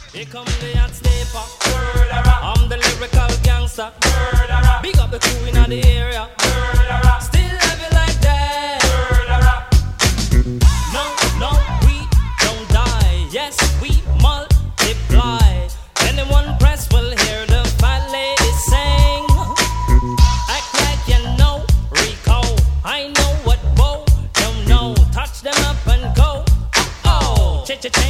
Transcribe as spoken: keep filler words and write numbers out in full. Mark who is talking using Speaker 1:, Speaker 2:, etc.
Speaker 1: Here come the hot stepper. I'm the lyrical gangster. Big up the crew in the area. Still love you like that. No, no, we don't die. Yes, we multiply. Anyone press will hear the fat lady sing. Act like you know Rico. I know what Bo don't know. Touch them up and go. Oh, ch ch ch.